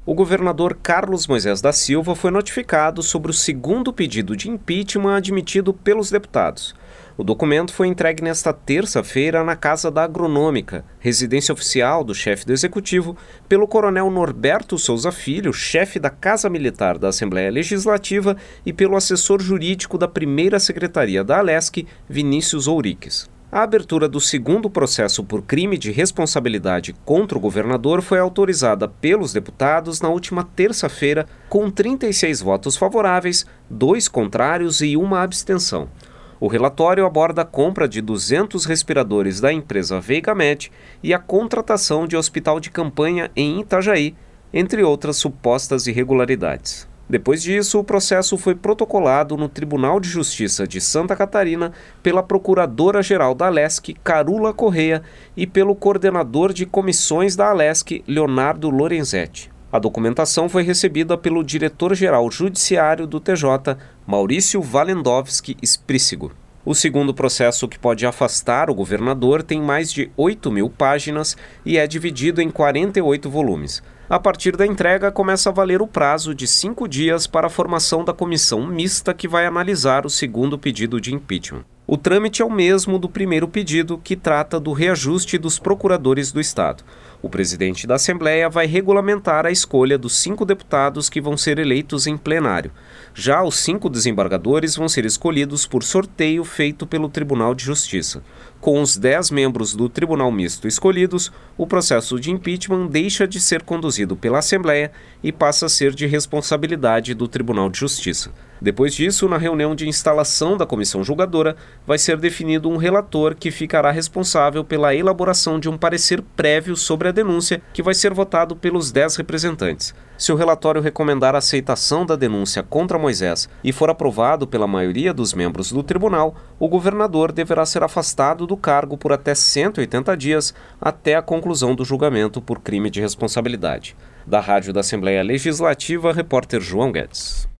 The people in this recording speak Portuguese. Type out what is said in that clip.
O governador Carlos Moisés da Silva foi notificado sobre o segundo pedido de impeachment admitido pelos deputados. O documento foi entregue nesta terça-feira na Casa da Agronômica, residência oficial do chefe do Executivo, pelo coronel Norberto Souza Filho, chefe da Casa Militar da Assembleia Legislativa, e pelo assessor jurídico da primeira secretaria da Alesc, Vinícius Ouriques. A abertura do segundo processo por crime de responsabilidade contra o governador foi autorizada pelos deputados na última terça-feira, com 36 votos favoráveis, 2 contrários e 1 abstenção. O relatório aborda a compra de 200 respiradores da empresa Veigamed e a contratação de hospital de campanha em Itajaí, entre outras supostas irregularidades. Depois disso, o processo foi protocolado no Tribunal de Justiça de Santa Catarina pela Procuradora-Geral da Alesc, Carula Correia, e pelo coordenador de comissões da Alesc, Leonardo Lorenzetti. A documentação foi recebida pelo diretor-geral judiciário do TJ, Maurício Walendowski Sprícigo. O segundo processo, que pode afastar o governador, tem mais de 8.000 páginas e é dividido em 48 volumes. A partir da entrega, começa a valer o prazo de 5 dias para a formação da comissão mista que vai analisar o segundo pedido de impeachment. O trâmite é o mesmo do primeiro pedido, que trata do reajuste dos procuradores do Estado. O presidente da Assembleia vai regulamentar a escolha dos 5 deputados que vão ser eleitos em plenário. Já os 5 desembargadores vão ser escolhidos por sorteio feito pelo Tribunal de Justiça. Com os 10 membros do Tribunal Misto escolhidos, o processo de impeachment deixa de ser conduzido pela Assembleia e passa a ser de responsabilidade do Tribunal de Justiça. Depois disso, na reunião de instalação da comissão julgadora, vai ser definido um relator que ficará responsável pela elaboração de um parecer prévio sobre a denúncia, que vai ser votado pelos 10 representantes. Se o relatório recomendar a aceitação da denúncia contra Moisés e for aprovado pela maioria dos membros do tribunal, o governador deverá ser afastado do cargo por até 180 dias até a conclusão do julgamento por crime de responsabilidade. Da Rádio da Assembleia Legislativa, repórter João Guedes.